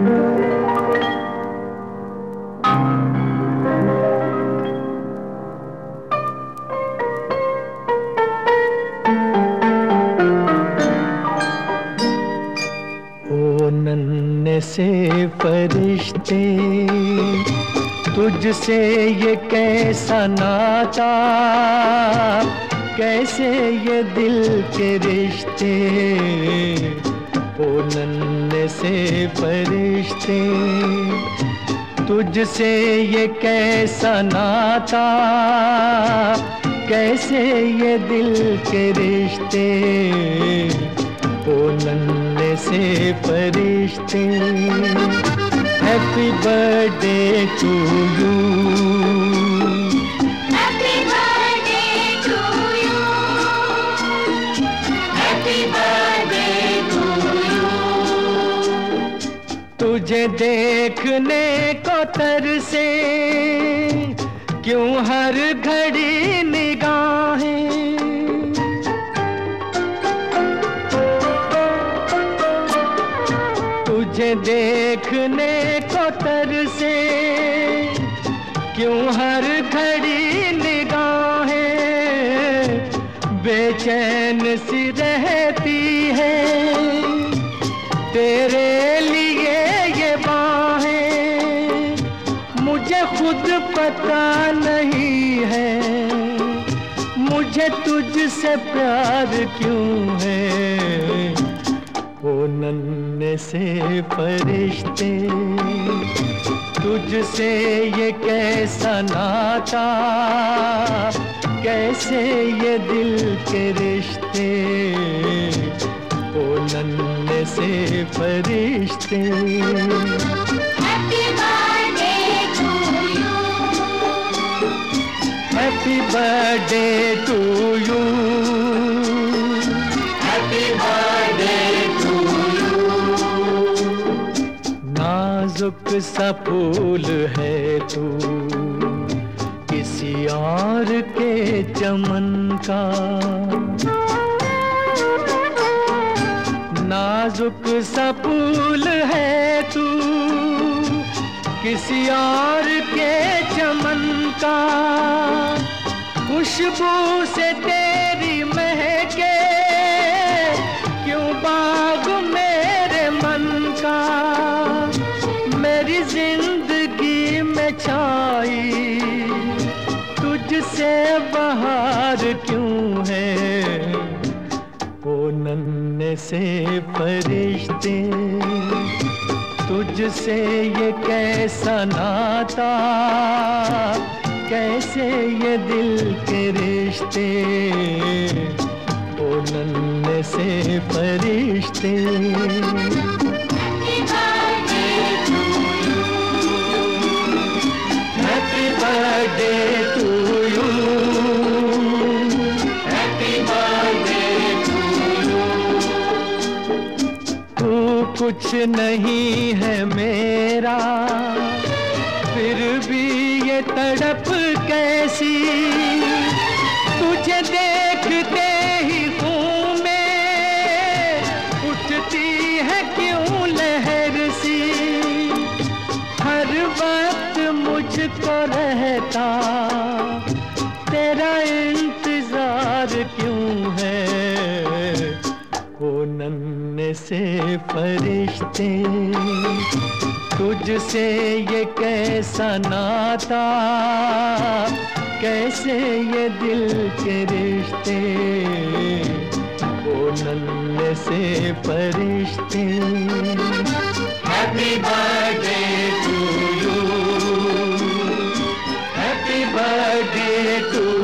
नन्हे से फरिश्ते, तुझसे ये कैसा नाता, कैसे ये दिल के रिश्ते। ओ नन्हे से फरिश्ते, तुझसे ये कैसा नाता, कैसे ये दिल के रिश्ते। ओ नन्हे से फरिश्ते, happy birthday to you, happy birthday to you, happy birthday to you. तुझे देखने को तरसे क्यों हर घड़ी निगाहें, तुझे देखने को तरसे क्यों हर घड़ी निगाहें, बेचैन सी रहती है तेरे लिए ये बाहें। मुझे खुद पता नहीं है मुझे तुझसे प्यार क्यों है। ओ नन्हे से फरिश्ते, तुझसे ये कैसा नाता, कैसे ये दिल के रिश्ते। ओ नन्हे से फरिश्ते, happy birthday to you, happy birthday to you, happy birthday to you. नाजुक सा फूल है तू किसी और के चमन का, नाजुक सा फूल है तू किसी और के चमन का। खुशबू से तेरी महके क्यों बाग मेरे मन का। मेरी जिंदगी में छाई तुझसे बहार क्यों है। ओ नन्हे से फरिश्ते, तुझसे ये कैसा नाता, कैसे ये दिल के रिश्ते। ओ नन्हे से फरिश्ते, happy birthday to you, happy birthday to you, happy birthday to you. तू कुछ नहीं है मेरा, फिर भी ये तड़प कैसी। तुझे देखते ही खून में उठती है क्यों लहर सी। हर वक्त मुझको रहता तेरा इंतजार क्यों है। ओ नन्हे से फरिश्ते, तुझसे ये कैसा नाता, कैसे ये दिल के रिश्ते। ओ नन्हे से फरिश्ते, happy birthday to you, happy birthday to